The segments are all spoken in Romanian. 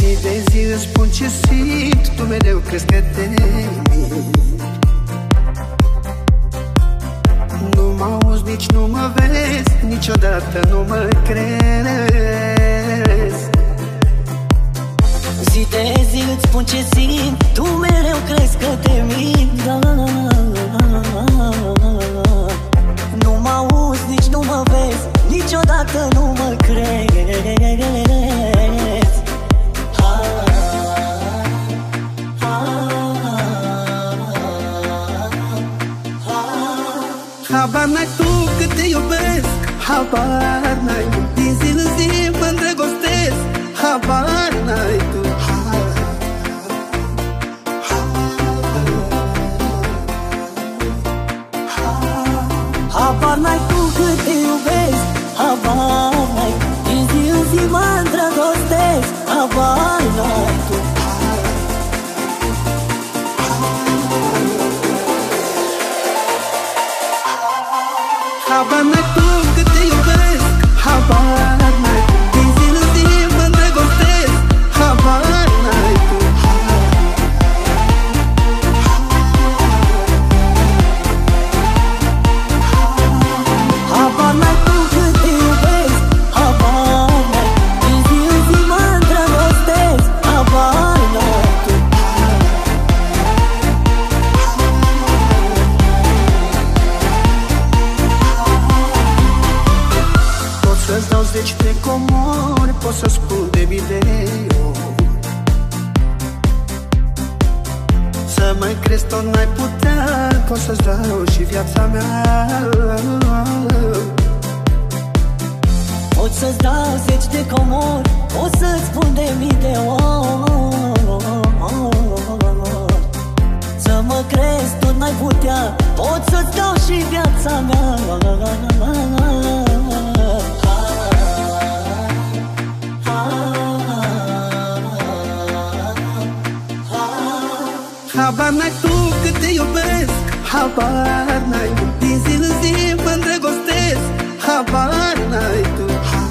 Zi de zi îți spun ce simt, tu mereu crezi că te mint. Nu mă auzi, nici nu mă vezi, niciodată nu mă crezi. Zi de zi îți spun ce simt, tu mereu crezi că te mint. Nu mă auzi, nici nu mă vezi, niciodată nu mă crezi. Habar n-ai tu cât te iubesc, habar n-ai tu. Din zi în zi mă îndrăgostesc, habar n-ai tu. Habar n-ai tu cât te iubesc, habar n-ai tu. Din zi în zi mă îndrăgostesc, habar n-ai tu. Habar n-ai tu cât te iubesc, habar n-ai tu. Din zi în zi mă îndrăgostesc, habar n-ai tu. Habar n-ai tu cât te iubesc, habar n-ai tu. Din zi în zi mă îndrăgostesc, habar n-ai tu. Pot să-ți dau 10 de comori, pot să spun de video. Să mă crezi tot n-ai putea, pot să-ți dau și viața mea. Pot să-ți dau 10 de comori, pot să-ți spun de mii de ori. Să mă crezi tot n-ai putea, pot să-ți dau și viața mea. Habar n-ai tu cât te iubesc, habar n-ai tu. Din zi în zi mă îndrăgostesc, habar n-ai tu.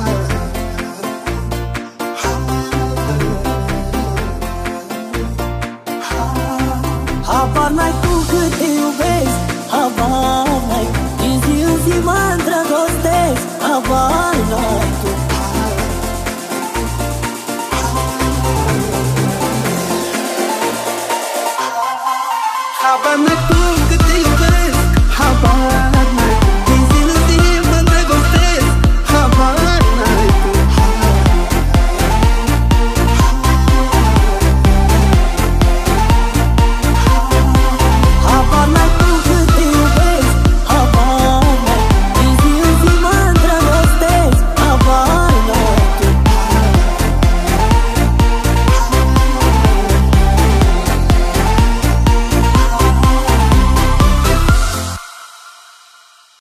Habar n-ai tu cât te iubesc, habar n-ai tu. Din zi în zi mă îndrăgostesc, habar n-ai tu.